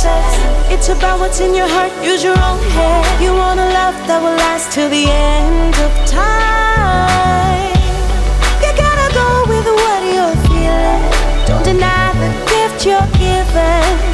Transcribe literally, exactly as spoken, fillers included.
said. It's about what's in your heart, use your own head. You want a love that will last till the end of time. You gotta go with what you're feeling. Don't deny the gift you're given.